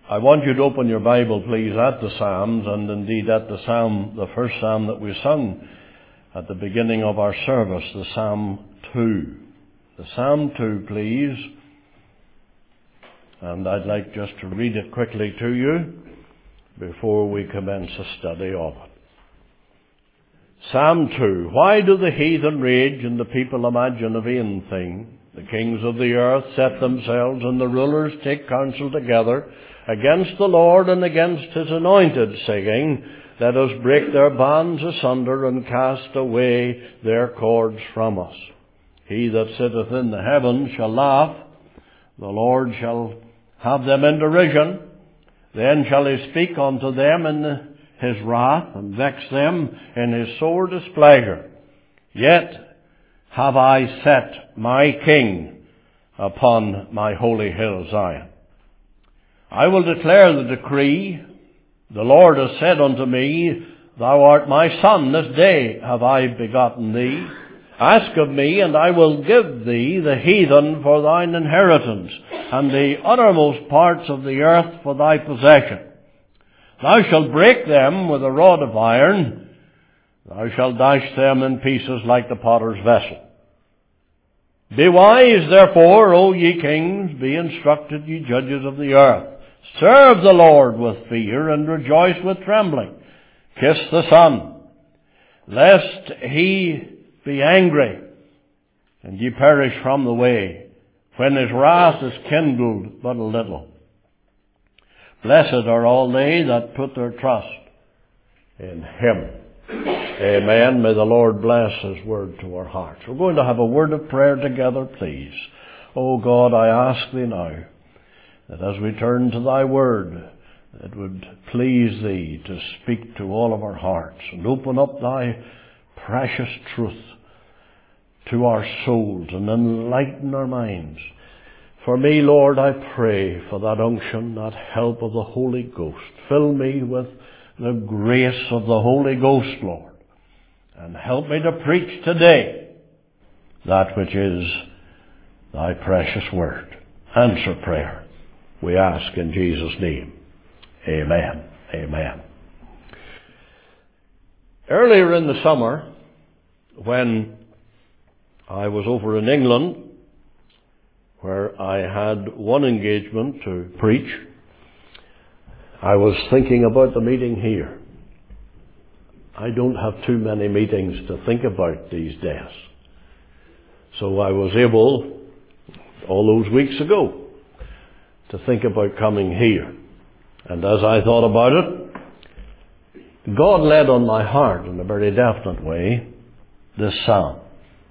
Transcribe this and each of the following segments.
I want you to open your Bible, please, at the Psalms, and indeed at the Psalm, the first Psalm that we sung at the beginning of our service, the Psalm 2. The Psalm 2, please. And I'd like just to read it quickly to you before we commence a study of it. Psalm 2. Why do the heathen rage and the people imagine a vain thing? The kings of the earth set themselves, and the rulers take counsel together against the Lord and against his anointed, saying, let us break their bands asunder and cast away their cords from us. He that sitteth in the heavens shall laugh. The Lord shall have them in derision. Then shall he speak unto them in his wrath, and vex them in his sore displeasure. Yet have I set my King upon my holy hill Zion. I will declare the decree. The Lord has said unto me, thou art my son, this day have I begotten thee. Ask of me, and I will give thee the heathen for thine inheritance, and the uttermost parts of the earth for thy possession. Thou shalt break them with a rod of iron. Thou shalt dash them in pieces like the potter's vessel. Be wise, therefore, O ye kings, be instructed, ye judges of the earth. Serve the Lord with fear, and rejoice with trembling. Kiss the Son, lest he be angry, and ye perish from the way, when his wrath is kindled but a little. Blessed are all they that put their trust in him. Amen. May the Lord bless his word to our hearts. We're going to have a word of prayer together, please. O God, I ask thee now, that as we turn to thy word, it would please thee to speak to all of our hearts and open up thy precious truth to our souls and enlighten our minds. For me, Lord, I pray for that unction, that help of the Holy Ghost. Fill me with the grace of the Holy Ghost, Lord, and help me to preach today that which is thy precious word. Answer prayer, we ask in Jesus' name. Amen. Amen. Earlier in the summer, when I was over in England, where I had one engagement to preach, I was thinking about the meeting here. I don't have too many meetings to think about these days. So I was able, all those weeks ago, to think about coming here. And as I thought about it, God led on my heart in a very definite way this psalm.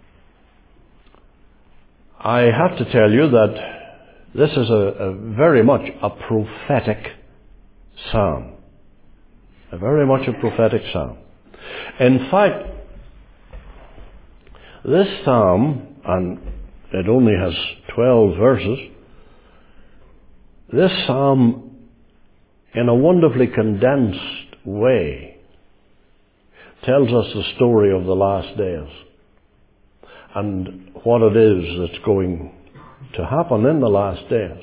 I have to tell you that this is a very much a prophetic psalm. A very much a prophetic psalm. In fact, this psalm, and it only has 12 verses, this psalm, in a wonderfully condensed way, tells us the story of the last days and what it is that's going to happen in the last days.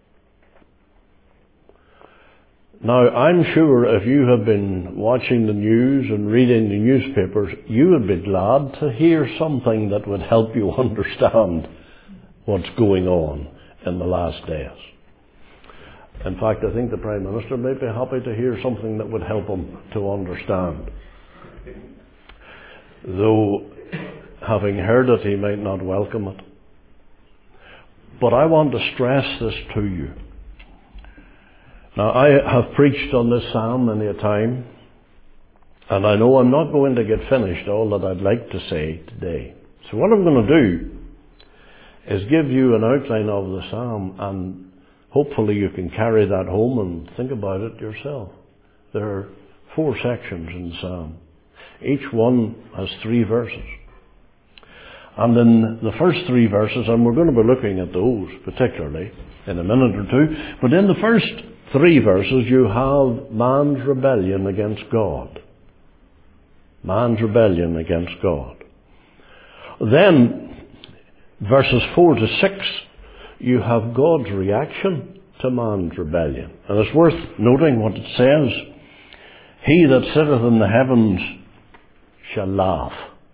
Now, I'm sure if you have been watching the news and reading the newspapers, you would be glad to hear something that would help you understand what's going on in the last days. In fact, I think the Prime Minister may be happy to hear something that would help him to understand. Though, having heard it, he might not welcome it. But I want to stress this to you. Now, I have preached on this psalm many a time, and I know I'm not going to get finished all that I'd like to say today. So what I'm going to do is give you an outline of the psalm, and hopefully you can carry that home and think about it yourself. There are 4 sections in the psalm. Each one has 3 verses. And in the first 3 verses, and we're going to be looking at those particularly in a minute or two, but in the first 3 verses you have man's rebellion against God. Man's rebellion against God. Then, verses 4 to 6, you have God's reaction to man's rebellion. And it's worth noting what it says. He that sitteth in the heavens shall laugh.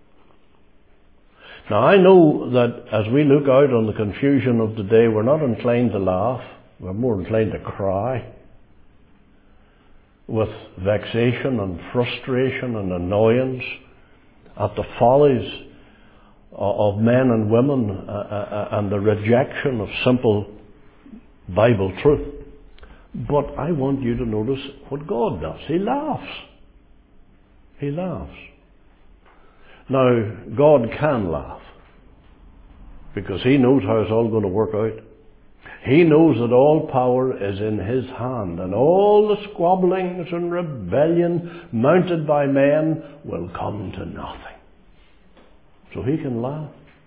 Now I know that as we look out on the confusion of the day, we're not inclined to laugh. We're more inclined to cry with vexation and frustration and annoyance at the follies of men and women and the rejection of simple Bible truth. But I want you to notice what God does. He laughs. He laughs. Now, God can laugh because He knows how it's all going to work out. He knows that all power is in His hand, and all the squabblings and rebellion mounted by men will come to nothing. So He can laugh.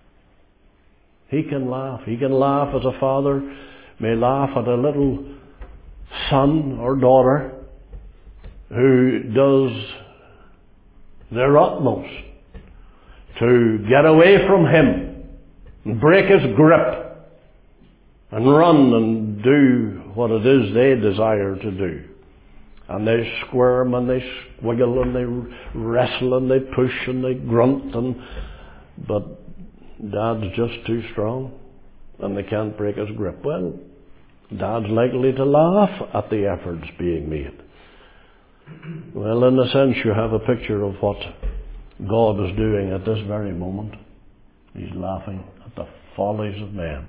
He can laugh. He can laugh as a father may laugh at a little son or daughter who does their utmost to get away from him and break his grip and run and do what it is they desire to do. And they squirm and they squiggle and they wrestle and they push and they grunt, but Dad's just too strong and they can't break his grip. Well, Dad's likely to laugh at the efforts being made. Well, in a sense, you have a picture of what God is doing at this very moment. He's laughing at the follies of men.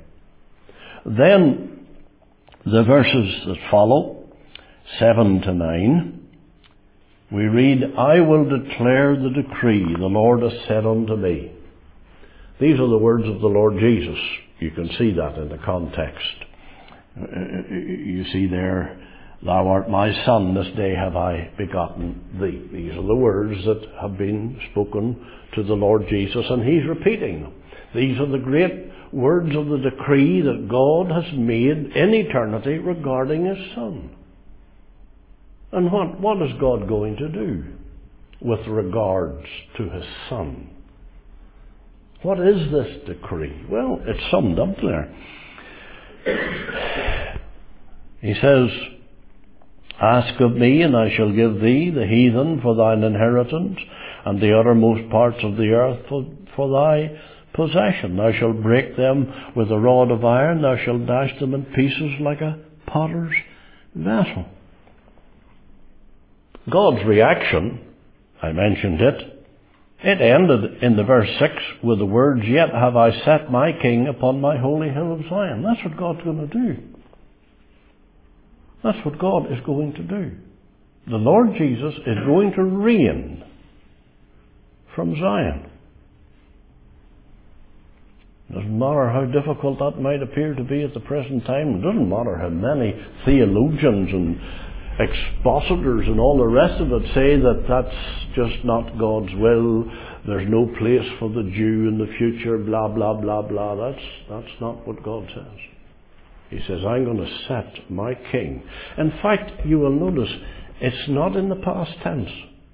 Then, the verses that follow, 7 to 9, we read, I will declare the decree the Lord has said unto me. These are the words of the Lord Jesus. You can see that in the context. You see there, Thou art my son, this day have I begotten thee. These are the words that have been spoken to the Lord Jesus, and He's repeating them. These are the great words of the decree that God has made in eternity regarding His Son. And what is God going to do with regards to His Son? What is this decree? Well, it's summed up there. He says, Ask of me, and I shall give thee the heathen for thine inheritance, and the uttermost parts of the earth for thy possession. Thou shalt break them with a rod of iron, thou shalt dash them in pieces like a potter's vessel. God's reaction, I mentioned it, it ended in the verse 6 with the words, Yet have I set my king upon my holy hill of Zion. That's what God's going to do. That's what God is going to do. The Lord Jesus is going to reign from Zion. It doesn't matter how difficult that might appear to be at the present time. It doesn't matter how many theologians and expositors and all the rest of it say that that's just not God's will. There's no place for the Jew in the future, blah, blah, blah, blah. That's not what God says. He says, I'm going to set my king. In fact, you will notice it's not in the past tense.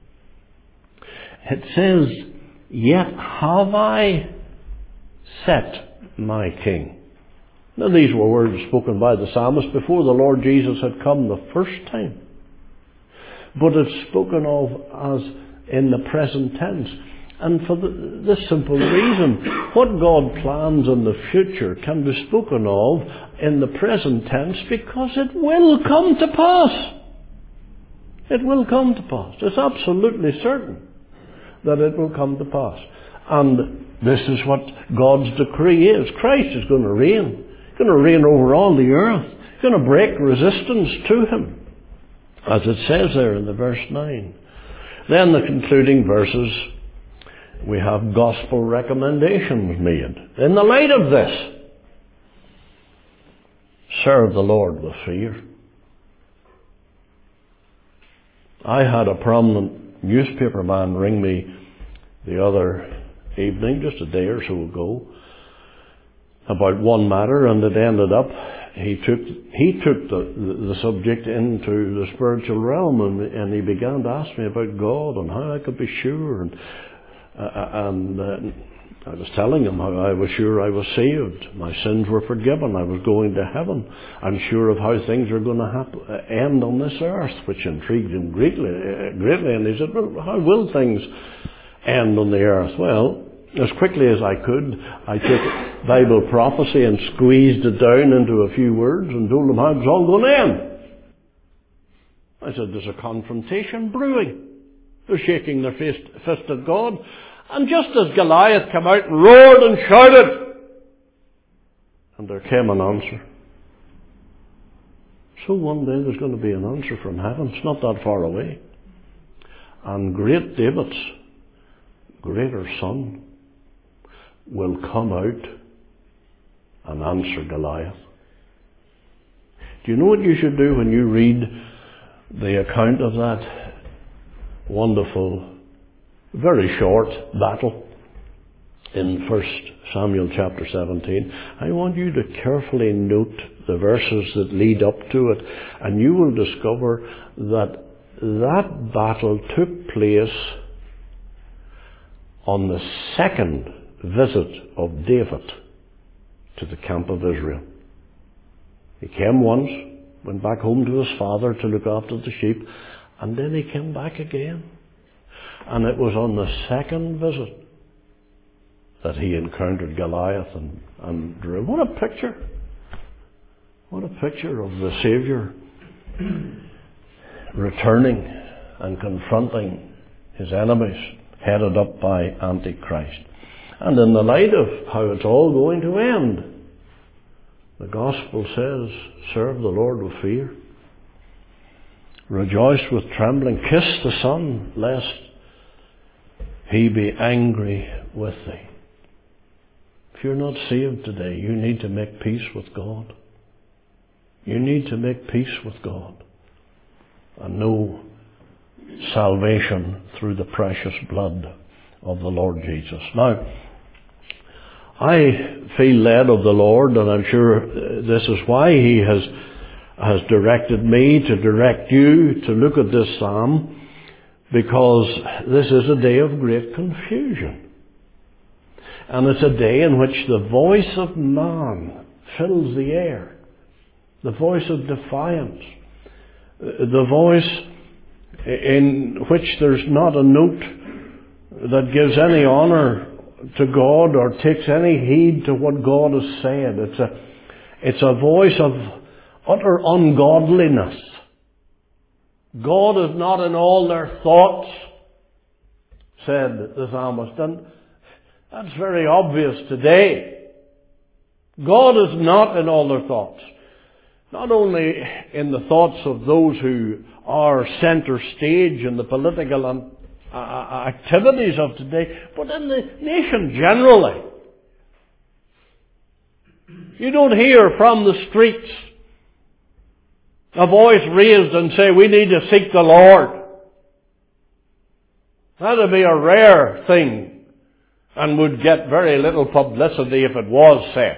It says, Yet have I set my king. Now, these were words spoken by the psalmist before the Lord Jesus had come the first time. But it's spoken of as in the present tense. And for this simple reason, what God plans in the future can be spoken of in the present tense because it will come to pass. It will come to pass. It's absolutely certain that it will come to pass. And this is what God's decree is. Christ is going to reign. He's going to reign over all the earth. He's going to break resistance to Him, as it says there in the verse 9. Then the concluding verses, we have gospel recommendations made. In the light of this, serve the Lord with fear. I had a prominent newspaper man ring me the other evening, just a day or so ago, about one matter, and it ended up he took the subject into the spiritual realm, and he began to ask me about God and how I could be sure, and I was telling him how I was sure I was saved. My sins were forgiven. I was going to heaven. I'm sure of how things are going to end on this earth, which intrigued him greatly. And he said, well, how will things end on the earth? Well, as quickly as I could, I took Bible prophecy and squeezed it down into a few words and told him how it was all going to end. I said, there's a confrontation brewing. They're shaking their fist at God. And just as Goliath came out and roared and shouted, and there came an answer. So one day there's going to be an answer from heaven. It's not that far away. And great David's greater son will come out and answer Goliath. Do you know what you should do when you read the account of that wonderful, very short battle in 1 Samuel chapter 17? I want you to carefully note the verses that lead up to it, and you will discover that that battle took place on the second visit of David to the camp of Israel. He came once, went back home to his father to look after the sheep, and then he came back again. And it was on the second visit that he encountered Goliath and drew. What a picture! What a picture of the Saviour returning and confronting his enemies, headed up by Antichrist. And in the light of how it's all going to end, the Gospel says, serve the Lord with fear. Rejoice with trembling. Kiss the Son, lest he be angry with thee. If you're not saved today, you need to make peace with God. You need to make peace with God and know salvation through the precious blood of the Lord Jesus. Now, I feel led of the Lord, and I'm sure this is why He has directed me to direct you to look at this psalm, because this is a day of great confusion. And it's a day in which the voice of man fills the air. The voice of defiance. The voice in which there's not a note that gives any honour to God or takes any heed to what God has said. It's a voice of utter ungodliness. God is not in all their thoughts, said the psalmist. And that's very obvious today. God is not in all their thoughts. Not only in the thoughts of those who are centre stage in the political activities of today, but in the nation generally. You don't hear from the streets a voice raised and say, we need to seek the Lord. That would be a rare thing and would get very little publicity if it was said.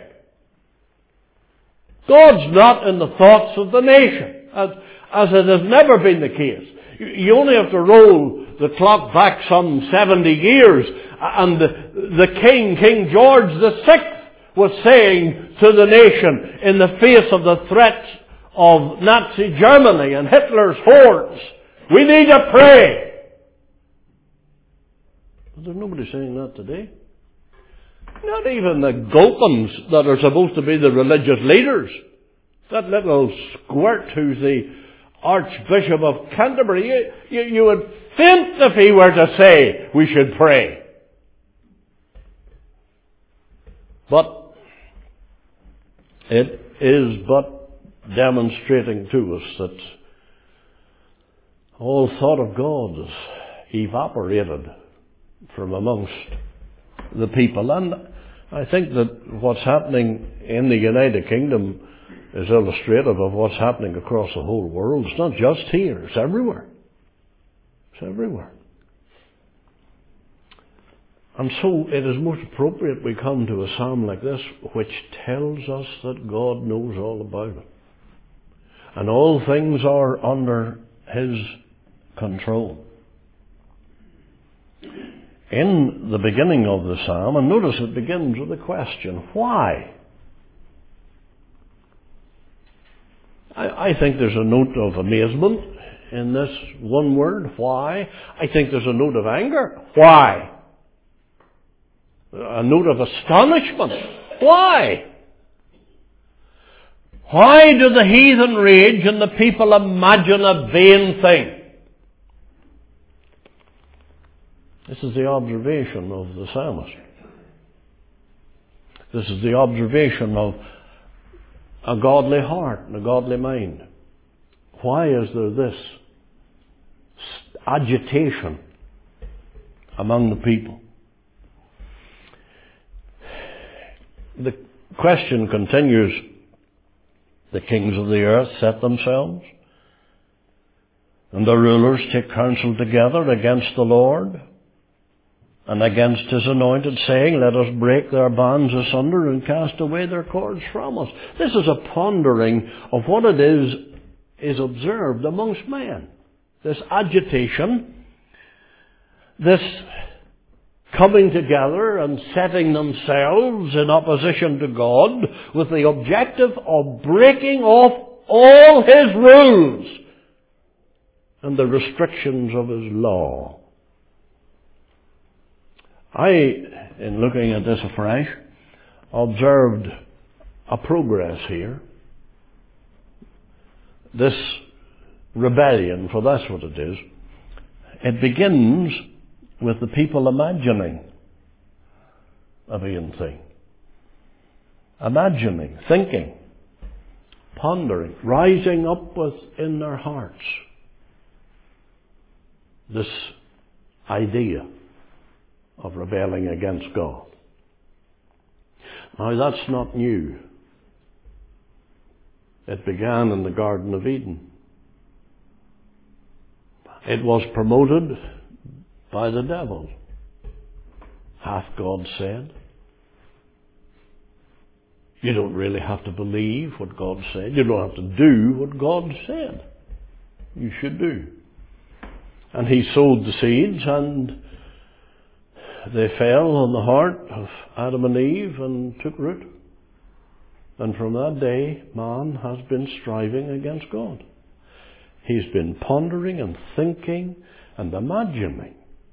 God's not in the thoughts of the nation, as it has never been the case. You only have to roll the clock back some 70 years, and the King George VI, was saying to the nation in the face of the threats of Nazi Germany and Hitler's hordes, we need to pray. But there's nobody saying that today. Not even the Gulpins that are supposed to be the religious leaders. That little squirt who's the Archbishop of Canterbury. You would faint if he were to say we should pray. But it is but demonstrating to us that all thought of God is evaporated from amongst the people. And I think that what's happening in the United Kingdom is illustrative of what's happening across the whole world. It's not just here, it's everywhere. It's everywhere. And so it is most appropriate we come to a psalm like this, which tells us that God knows all about it. And all things are under His control. in the beginning of the psalm, and notice it begins with a question, why? I think there's a note of amazement in this one word, why. I think there's a note of anger, why. A note of astonishment, why. Why do the heathen rage and the people imagine a vain thing? This is the observation of the psalmist. This is the observation of a godly heart and a godly mind. Why is there this agitation among the people? The question continues, the kings of the earth set themselves, and the rulers take counsel together against the Lord and against his anointed, saying, let us break their bands asunder and cast away their cords from us. This is a pondering of what it is observed amongst men. This agitation, this coming together and setting themselves in opposition to God with the objective of breaking off all his rules and the restrictions of his law. I, in looking at this afresh, observed a progress here. This rebellion, for that's what it is, it begins with the people imagining a vain thing. Imagining, thinking, pondering, rising up within their hearts this idea of rebelling against God. Now that's not new. It began in the Garden of Eden. It was promoted by the devil. Hath God said? You don't really have to believe what God said. You don't have to do what God said. You should do. And he sowed the seeds, and they fell on the heart of Adam and Eve and took root. And from that day, man has been striving against God. He's been pondering and thinking and imagining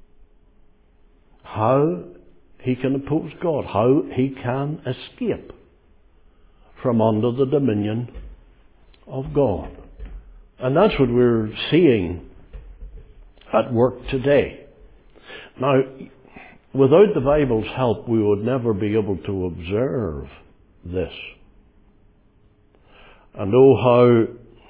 how he can oppose God, how he can escape from under the dominion of God. And that's what we're seeing at work today. Now, without the Bible's help, we would never be able to observe this. And oh,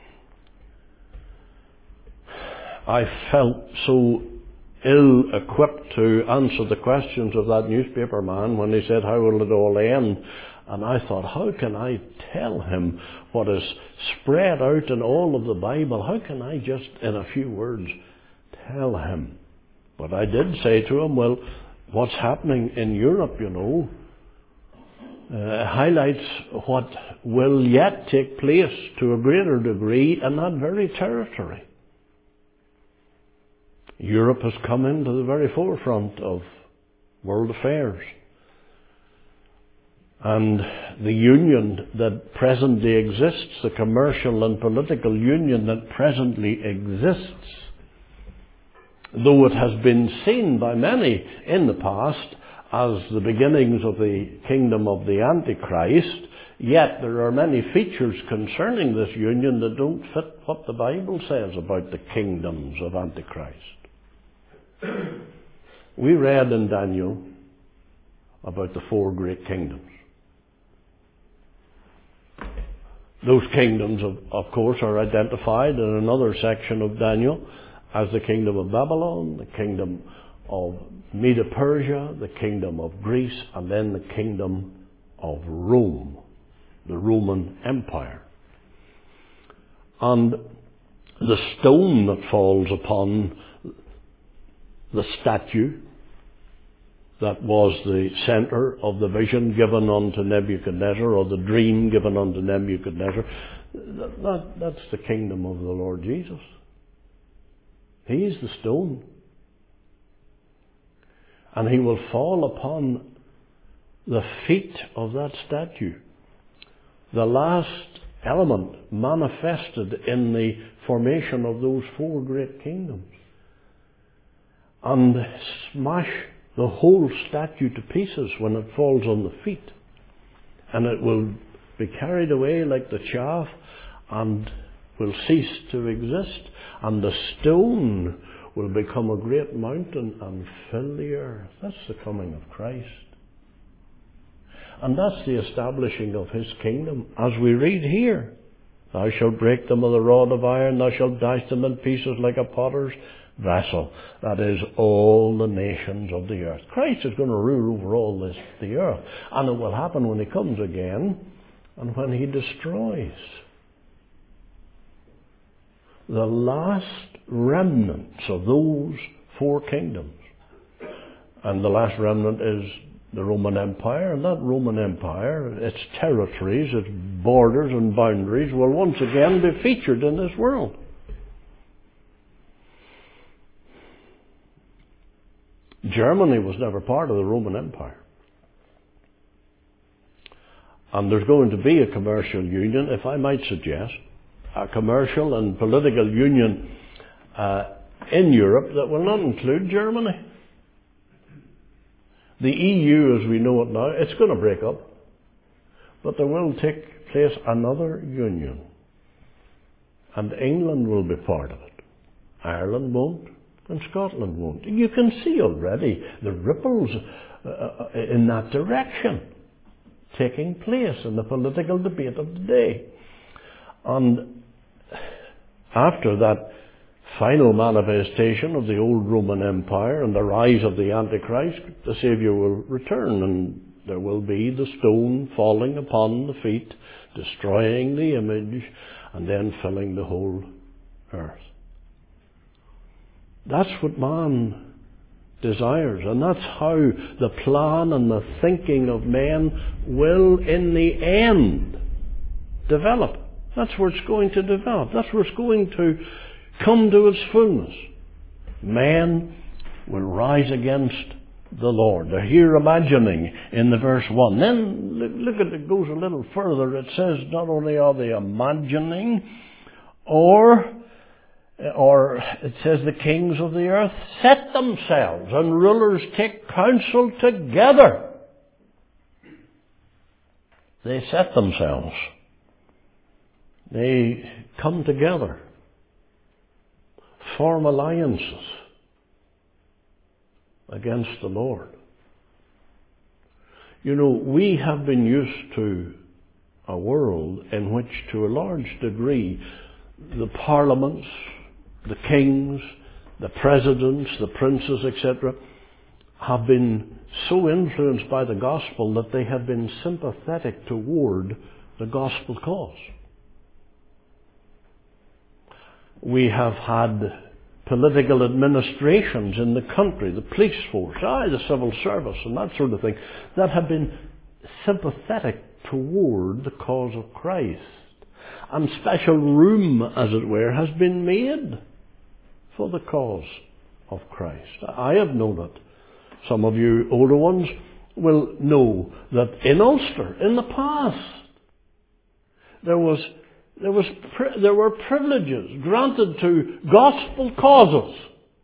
how I felt so ill-equipped to answer the questions of that newspaper man when he said, how will it all end? And I thought, how can I tell him what is spread out in all of the Bible? How can I just, in a few words, tell him? But I did say to him, well, what's happening in Europe, highlights what will yet take place to a greater degree in that very territory. Europe has come into the very forefront of world affairs. And the union that presently exists, the commercial and political union that presently exists, though it has been seen by many in the past as the beginnings of the kingdom of the Antichrist, yet there are many features concerning this union that don't fit what the Bible says about the kingdoms of Antichrist. We read in Daniel about the 4 great kingdoms. Those kingdoms, of course, are identified in another section of Daniel as the kingdom of Babylon, the kingdom of Medo-Persia, the kingdom of Greece, and then the kingdom of Rome, the Roman Empire. And the stone that falls upon the statue that was the center of the vision given unto Nebuchadnezzar, or the dream given unto Nebuchadnezzar, that's the kingdom of the Lord Jesus. He's the stone. And he will fall upon the feet of that statue. The last element manifested in the formation of those four great kingdoms. And smash the whole statue to pieces when it falls on the feet. And it will be carried away like the chaff and will cease to exist. And the stone will become a great mountain and fill the earth. That's the coming of Christ. And that's the establishing of his kingdom. As we read here, thou shalt break them with a rod of iron, thou shalt dash them in pieces like a potter's vessel. That is, all the nations of the earth. Christ is going to rule over all the earth. And it will happen when he comes again and when he destroys the last remnants of those four kingdoms. And the last remnant is the Roman Empire, and that Roman Empire, its territories, its borders and boundaries will once again be featured in this world. Germany was never part of the Roman Empire. And there's going to be a commercial union, if I might suggest, a commercial and political union in Europe that will not include Germany. The EU, as we know it now, it's going to break up. But there will take place another union. And England will be part of it. Ireland won't, and Scotland won't. You can see already the ripples in that direction taking place in the political debate of the day. And after that final manifestation of the old Roman Empire and the rise of the Antichrist, the Saviour will return, and there will be the stone falling upon the feet, destroying the image, and then filling the whole earth. That's what man desires, and that's how the plan and the thinking of men will in the end develop. That's where it's going to develop. That's where it's going to come to its fullness. Man will rise against the Lord. They're here imagining in the verse 1. Then look at it, goes a little further. It says not only are they imagining, or it says the kings of the earth set themselves and rulers take counsel together. They set themselves. They come together, form alliances against the Lord. You know, we have been used to a world in which, to a large degree, the parliaments, the kings, the presidents, the princes, etc., have been so influenced by the gospel that they have been sympathetic toward the gospel cause. We have had political administrations in the country, the police force, the civil service and that sort of thing, that have been sympathetic toward the cause of Christ. And special room, as it were, has been made for the cause of Christ. I have known it. Some of you older ones will know that in Ulster, in the past, there were privileges granted to gospel causes.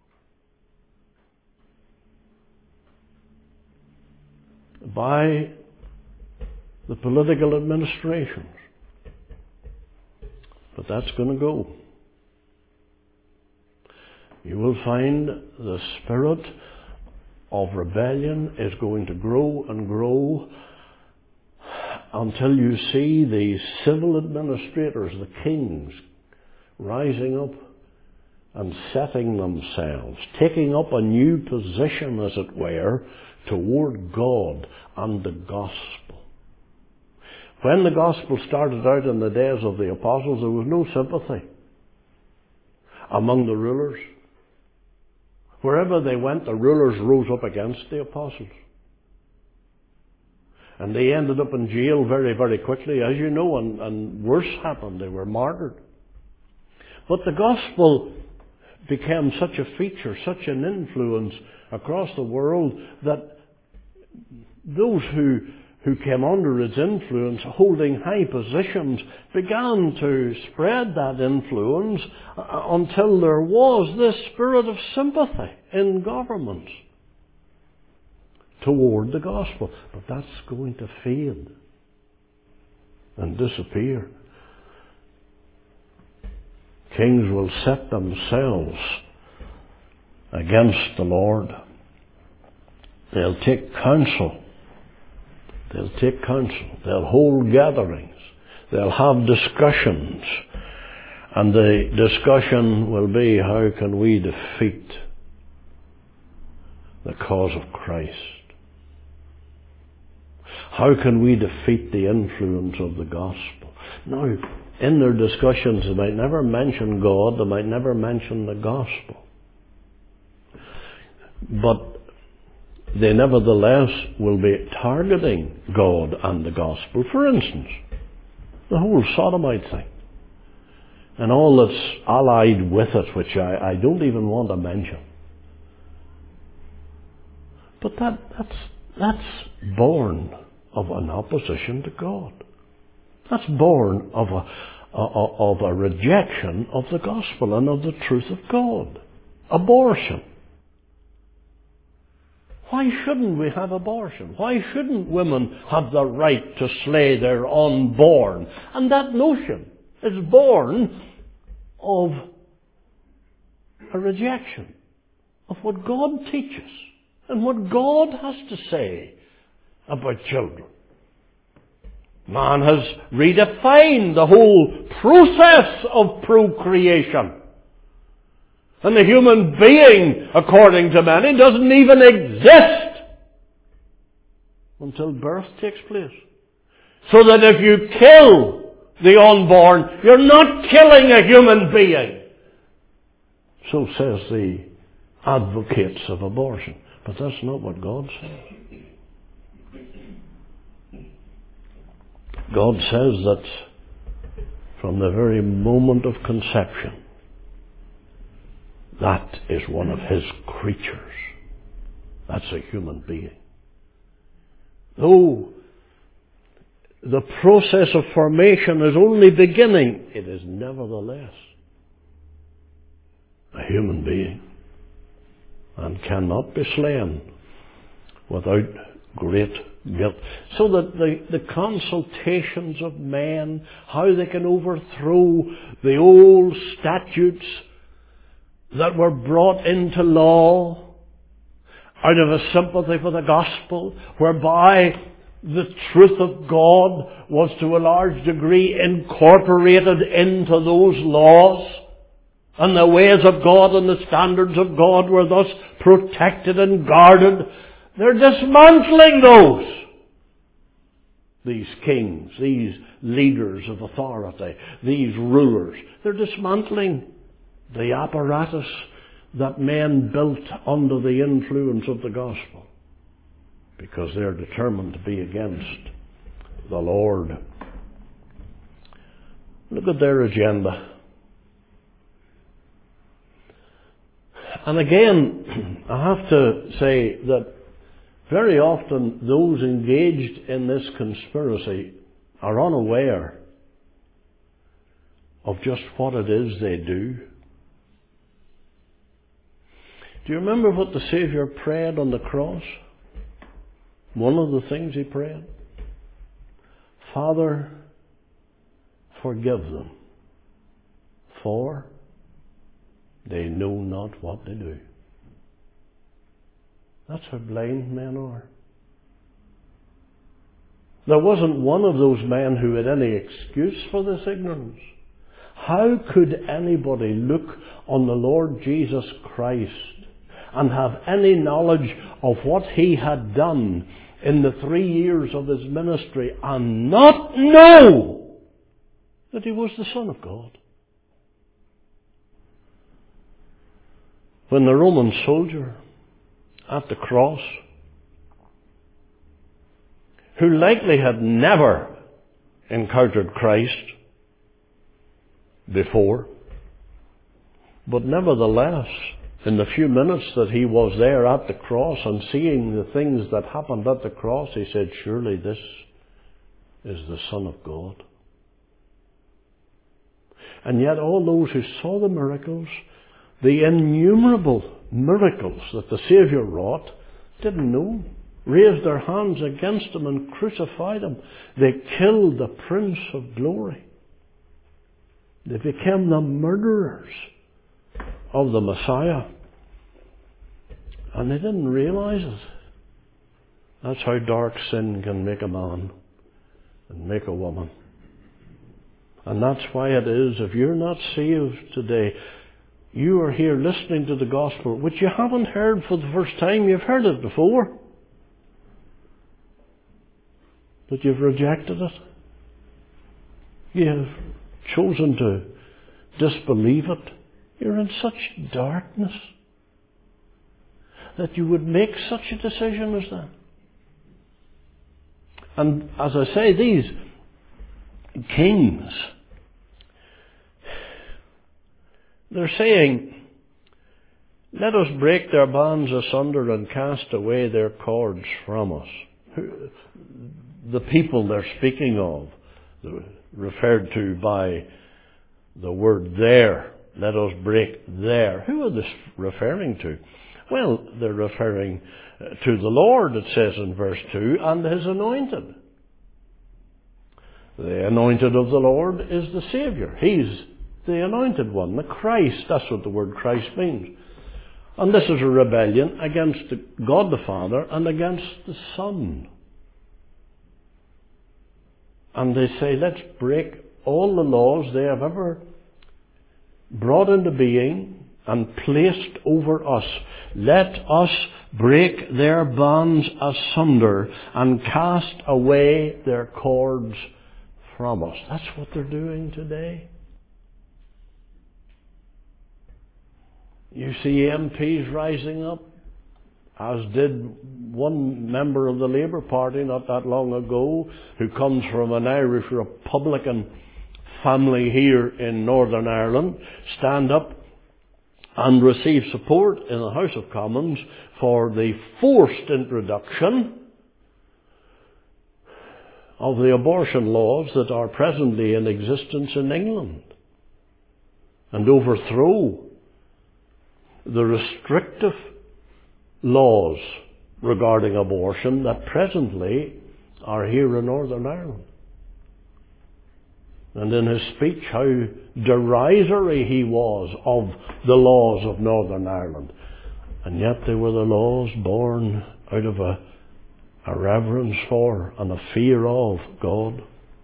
By the political administrations. But that's going to go. You will find the spirit of rebellion is going to grow and grow until you see the civil administrators, the kings, rising up and setting themselves, taking up a new position, as it were, toward God and the gospel. When the gospel started out in the days of the apostles, there was no sympathy among the rulers. Wherever they went, the rulers rose up against the apostles. And they ended up in jail very, very quickly, as you know, and worse happened. They were martyred. But the gospel became such a feature, such an influence across the world that those who came under its influence, holding high positions, began to spread that influence until there was this spirit of sympathy in governments toward the gospel. But that's going to fade and disappear. Kings will set themselves against the Lord. They'll take counsel. They'll hold gatherings. They'll have discussions. And the discussion will be, how can we defeat the cause of Christ? How can we defeat the influence of the gospel? Now, in their discussions, they might never mention God, they might never mention the gospel. But they nevertheless will be targeting God and the gospel. For instance, the whole sodomite thing and all that's allied with it, which I don't even want to mention. But that's born of an opposition to God. That's born of a rejection of the gospel and of the truth of God. Abortion. Why shouldn't we have abortion? Why shouldn't women have the right to slay their unborn? And that notion is born of a rejection of what God teaches and what God has to say about children. Man has redefined the whole process of procreation. And the human being, according to many, doesn't even exist until birth takes place. So that if you kill the unborn, you're not killing a human being. So says the advocates of abortion. But that's not what God says. God says that from the very moment of conception, that is one of His creatures. That's a human being. Though the process of formation is only beginning, it is nevertheless a human being and cannot be slain without great guilt. So that the consultations of men, how they can overthrow the old statutes that were brought into law out of a sympathy for the gospel, whereby the truth of God was to a large degree incorporated into those laws, and the ways of God and the standards of God were thus protected and guarded. They're dismantling those. These kings, these leaders of authority, these rulers, they're dismantling the apparatus that men built under the influence of the gospel, because they're determined to be against the Lord. Look at their agenda. And again, I have to say that very often those engaged in this conspiracy are unaware of just what it is they do. Do you remember what the Saviour prayed on the cross? One of the things He prayed: Father, forgive them, for they know not what they do. That's how blind men are. There wasn't one of those men who had any excuse for this ignorance. How could anybody look on the Lord Jesus Christ and have any knowledge of what He had done in the 3 years of His ministry and not know that He was the Son of God? When the Roman soldier at the cross, who likely had never encountered Christ before, But nevertheless, in the few minutes that he was there at the cross and seeing the things that happened at the cross, he said, surely this is the Son of God. And yet all those who saw the miracles, the innumerable miracles that the Saviour wrought, didn't know him, raised their hands against him and crucified him. They killed the Prince of Glory. They became the murderers of the Messiah. And they didn't realize it. That's how dark sin can make a man and make a woman. And that's why it is, if you're not saved today, you are here listening to the gospel, which you haven't heard for the first time. You've heard it before. But you've rejected it. You've chosen to disbelieve it. You're in such darkness that you would make such a decision as that. And as I say, these kings, they're saying, let us break their bands asunder and cast away their cords from us. The people they're speaking of, referred to by the word there, let us break there. Who are they referring to? Well, they're referring to the Lord, it says in verse 2, and His anointed. The anointed of the Lord is the Saviour. He's the anointed one, the Christ. That's what the word Christ means. And this is a rebellion against God the Father and against the Son. And they say, let's break all the laws they have ever brought into being and placed over us. Let us break their bands asunder and cast away their cords from us. That's what they're doing today. You see MPs rising up, as did one member of the Labour Party not that long ago, who comes from an Irish Republican family here in Northern Ireland, stand up and receive support in the House of Commons for the forced introduction of the abortion laws that are presently in existence in England, and overthrow the restrictive laws regarding abortion that presently are here in Northern Ireland. And in his speech, how derisory he was of the laws of Northern Ireland. And yet they were the laws born out of a reverence for and a fear of God.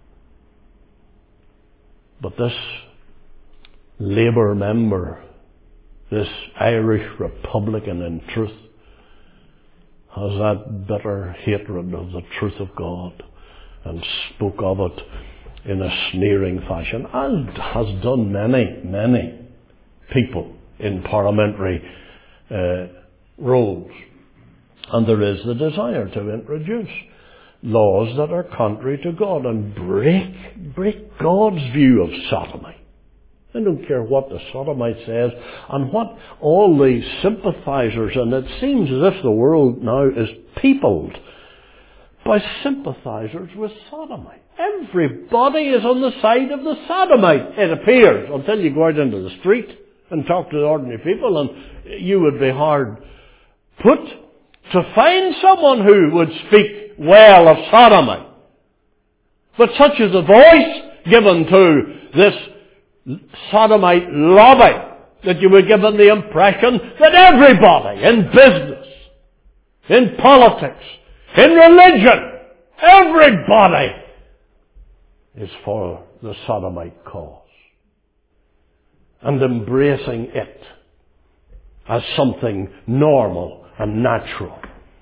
But this Labour member, this Irish Republican in truth, has that bitter hatred of the truth of God and spoke of it in a sneering fashion, and has done many people in parliamentary roles. And there is the desire to introduce laws that are contrary to God and break God's view of sodomy. I don't care what the sodomite says and what all the sympathizers, and it seems as if the world now is peopled by sympathizers with sodomy. Everybody is on the side of the sodomite, it appears, until you go out into the street and talk to the ordinary people, and you would be hard put to find someone who would speak well of sodomy. But such is the voice given to this sodomite lobby that you were given the impression that everybody in business, in politics, in religion, everybody is for the sodomite cause and embracing it as something normal and natural.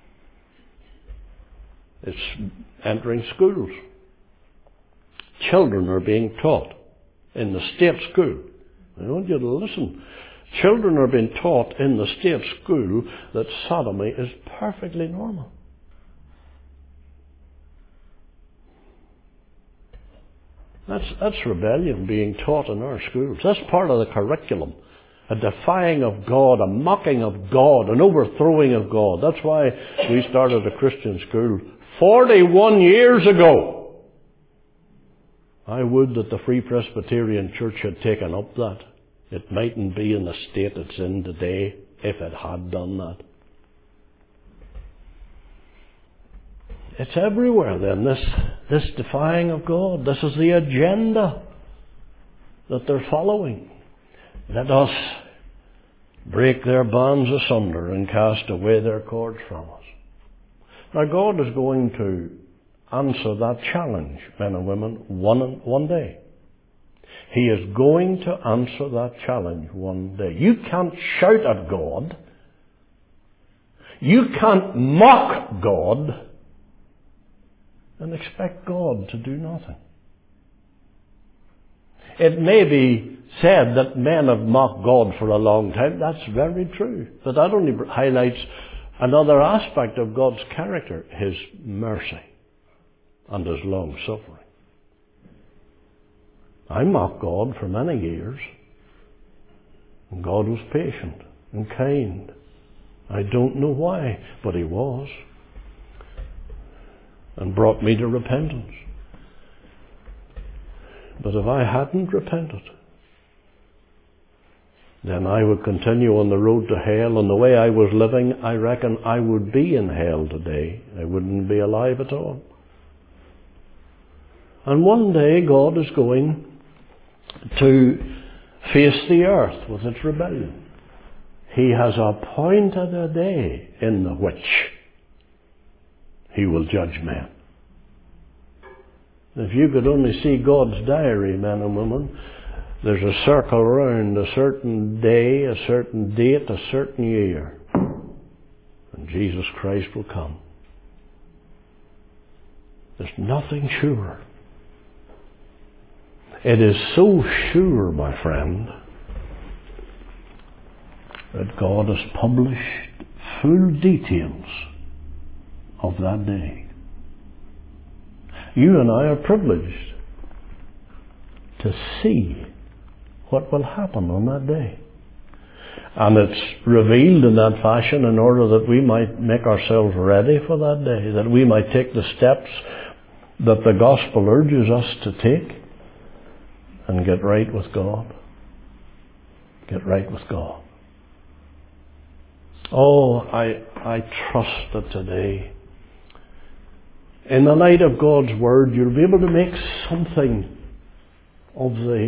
It's entering schools. Children are being taught in the state school. I want you to listen. Children are being taught in the state school that sodomy is perfectly normal. That's rebellion being taught in our schools. That's part of the curriculum a defying of God, a mocking of God, an overthrowing of God. That's why we started a Christian school 41 years ago. I would that the Free Presbyterian Church had taken up that. It mightn't be in the state it's in today if it had done that. It's everywhere then, this defying of God. This is the agenda that they're following. Let us break their bonds asunder and cast away their cords from us. Now God is going to answer that challenge, men and women, one day. He is going to answer that challenge one day. You can't shout at God. You can't mock God and expect God to do nothing. It may be said that men have mocked God for a long time. That's very true. But that only highlights another aspect of God's character, His mercy and His long suffering. I mocked God for many years, and God was patient and kind. I don't know why, but He was, and brought me to repentance. But if I hadn't repented, then I would continue on the road to hell, and the way I was living, I reckon I would be in hell today. I wouldn't be alive at all. And one day God is going to face the earth with its rebellion. He has appointed a day in which He will judge men. If you could only see God's diary, men and women, there's a circle around a certain day, a certain date, a certain year, and Jesus Christ will come. There's nothing sure. It is so sure, my friend, that God has published full details of that day. You and I are privileged to see what will happen on that day. And it's revealed in that fashion in order that we might make ourselves ready for that day, that we might take the steps that the gospel urges us to take and get right with God. Get right with God. Oh, I trust that today, in the light of God's Word, you'll be able to make something of the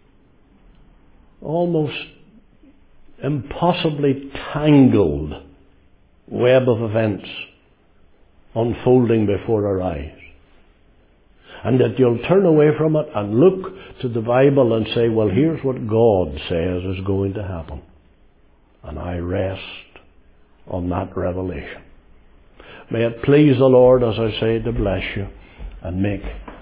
almost impossibly tangled web of events unfolding before our eyes. And that you'll turn away from it and look to the Bible and say, well, here's what God says is going to happen. And I rest on that revelation. May it please the Lord, as I say, to bless you and make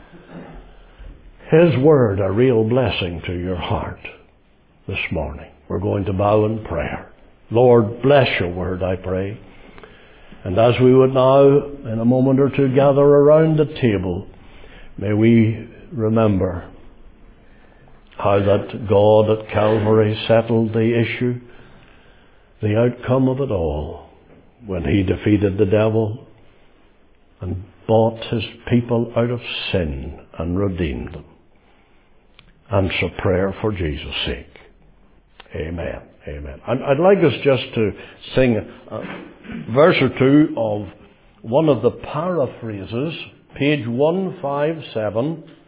His Word a real blessing to your heart this morning. We're going to bow in prayer. Lord, bless your Word, I pray. And as we would now, in a moment or two, gather around the table, may we remember how that God at Calvary settled the issue, the outcome of it all, when He defeated the devil and bought His people out of sin and redeemed them. Answer prayer for Jesus' sake. Amen. Amen. I'd like us just to sing a verse or two of one of the paraphrases, page 157